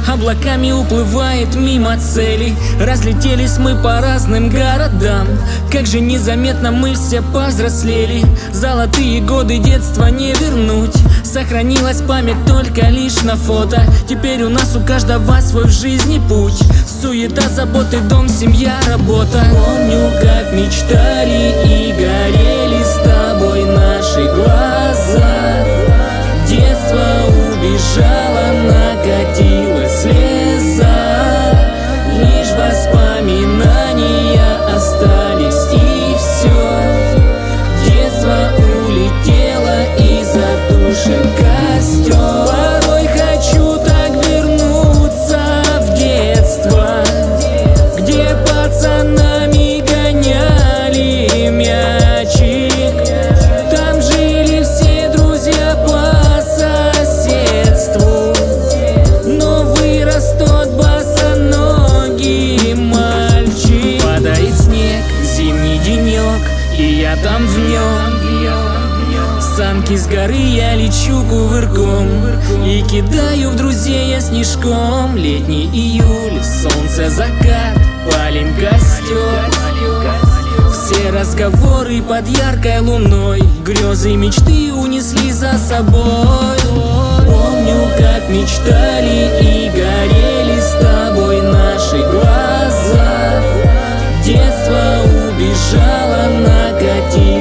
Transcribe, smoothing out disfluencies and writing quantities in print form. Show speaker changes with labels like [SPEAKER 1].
[SPEAKER 1] облаками уплывает мимо целей. Разлетелись мы по разным городам, как же незаметно мы все повзрослели. Золотые годы детства не вернуть, сохранилась память только лишь на фото. Теперь у нас у каждого свой в жизни путь, суета, заботы, дом, семья, работа. Помню, как мечтали и горели с тобой наши глаза. Детство убежало, накатилась слеза. Лишь воспоминания остались, и все. Детство улетело и затушен костер. Порой хочу так вернуться в детство, где пацанами гоняли мячик. Там жили все друзья по соседству, но вырос тот босоногий мальчик. Падает снег, зимний денек, и я там в нем. С санки с горы я лечу кувырком и кидаю в друзей я снежком. Летний июль, солнце, закат, палим костер. Все разговоры под яркой луной, грезы и мечты унесли за собой. Помню, как мечтали и горели с тобой наши глаза. Детство убежало, накатилось